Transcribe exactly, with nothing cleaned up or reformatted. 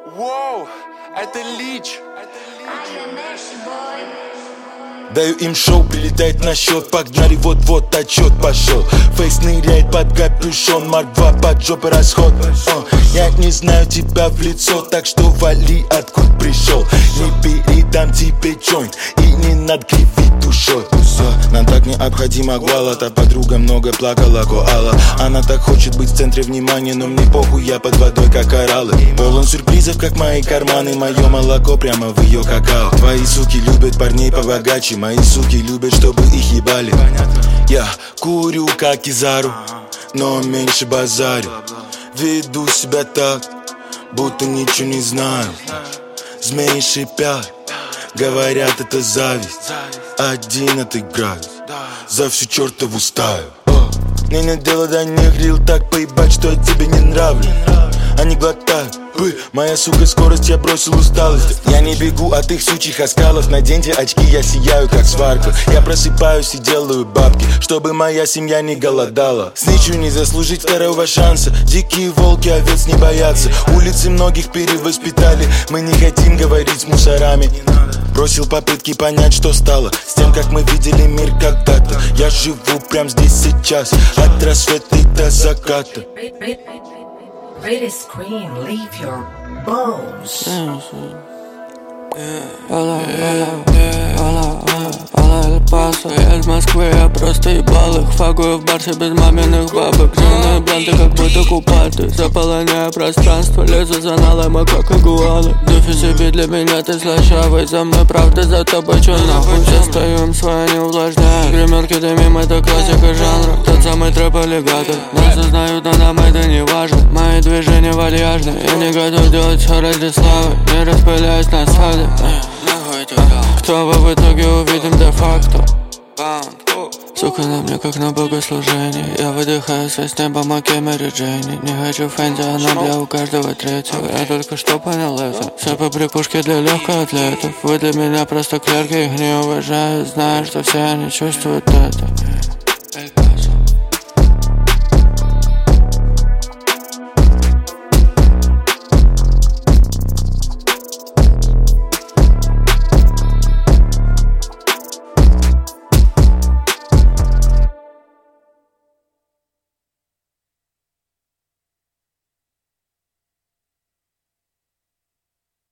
Воу, это Лич. Даю им шоу, прилетает на счет. Погнали, вот-вот отчет пошел. Фейс ныряет под капюшон. Марк два под жопой расход. uh, Я не знаю тебя в лицо, так что вали, откуда пришел. Не передам тебе джойнт и не надо кривить душой. uh, Нам так необходима гвала. Та подруга много плакала, коала. Она так хочет быть в центре внимания, но мне похуй, я под водой как кораллы. Полон сюрпризов, как мои карманы. Мое молоко прямо в ее какао. Твои суки любят парней побогаче. Мои суки любят, чтобы их ебали. Я курю, как Кизару, но меньше базарю. Веду себя так, будто ничего не знаю. Змеи шипят, говорят, это зависть. Один отыграюсь за всю чертову стаю. Мне нет дела до них, рил так поебать, что я тебе не нравлюсь. Они глотают пыль, моя сука, скорость, я бросил усталость. Я не бегу от их сучьих оскалов. Наденьте очки, я сияю как сварка. Я просыпаюсь и делаю бабки, чтобы моя семья не голодала. Сничу не заслужить второго шанса. Дикие волки овец не боятся. Улицы многих перевоспитали. Мы не хотим говорить с мусорами. Бросил попытки понять, что стало с тем, как мы видели мир когда-то. Я живу прям здесь сейчас, от рассвета до заката. Ready scream, leave your bones. Hola, hola, hola, hola, hola, Эль Пасо. Я из Москвы, я просто ебал их. Фагую в барсе без маминых бабок. Зеленые бланты, как будто купаты. Заполоняя пространство, лезу за налома, как игуаны. Дуфи себе, для меня ты слащавый. За мной правда, за тобой чё нахуй. Застаем свои, не увлажняя. Гримерки дымим, это классика жанра. Тот самый трэп-аллигатор. Нас узнают, но нам это не важно. Мои движения вальяжны. Я не готов делать все ради славы. Не распыляясь на свадьбе. Кто вы в итоге увидим де-факто. Сука, на мне как на богослужении. Я выдыхаю с небом, оке Мэри Джейни. Не хочу фэнди, она бля у каждого третьего. Я только что понял это. Все по прикушке для легкоатлетов. Вы для меня просто клерки, их не уважаю. Знаю, что все они чувствуют это.